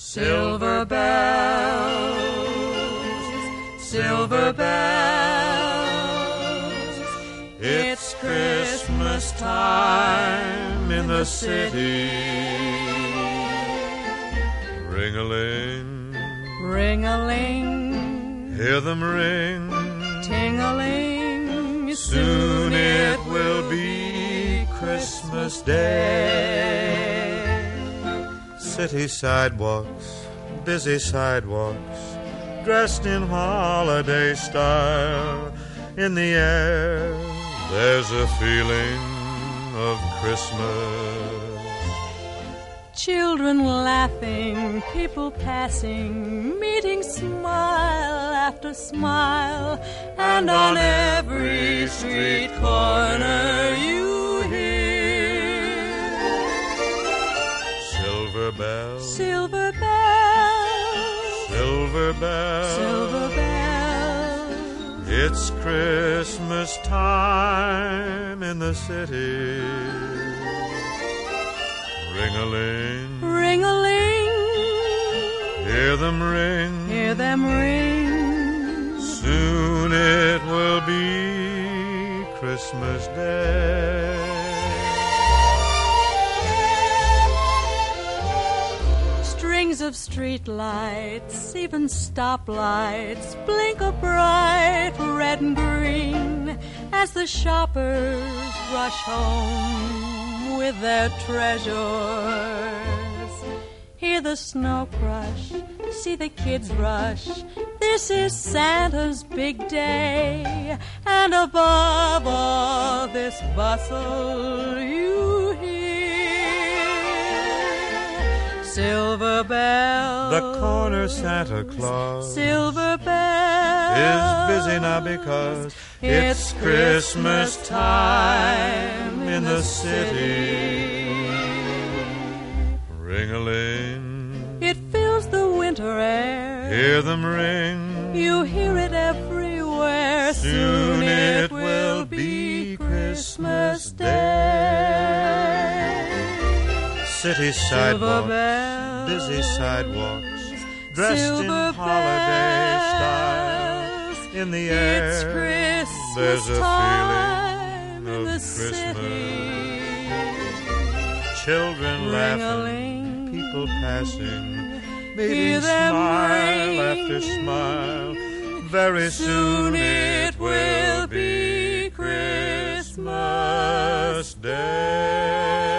Silver bells, silver bells, it's Christmas time in the city. Ring-a-ling, ring-a-ling, hear them ring. Ting-a-ling, soon it will be Christmas Day. City sidewalks, busy sidewalks, dressed in holiday style. In the air, there's a feeling of Christmas. Children laughing, people passing, meeting smile after smile, and on every street corner you hear silver bells, silver bells, silver bells, silver bells. It's Christmas time in the city. Ring-a-ling, ring-a-ling, hear them ring, hear them ring. Soon it will be Christmas Day. Strings of street lights, even stoplights, blink a bright red and green as the shoppers rush home with their treasures. Hear the snow crush, see the kids rush. This is Santa's big day, and above all this bustle you hear silver bells. The corner Santa Claus, silver bells, is busy now because it's Christmas time in the city. Ring-a-ling, it fills the winter air. Hear them ring, you hear it everywhere. Soon it will be Christmas Day. City sidewalks, busy sidewalks, dressed in holiday style. In the air, it's Christmas there's a time feeling of in the Christmas. city. Children laughing, people passing, meeting smile after smile. Very soon it will be Christmas Day.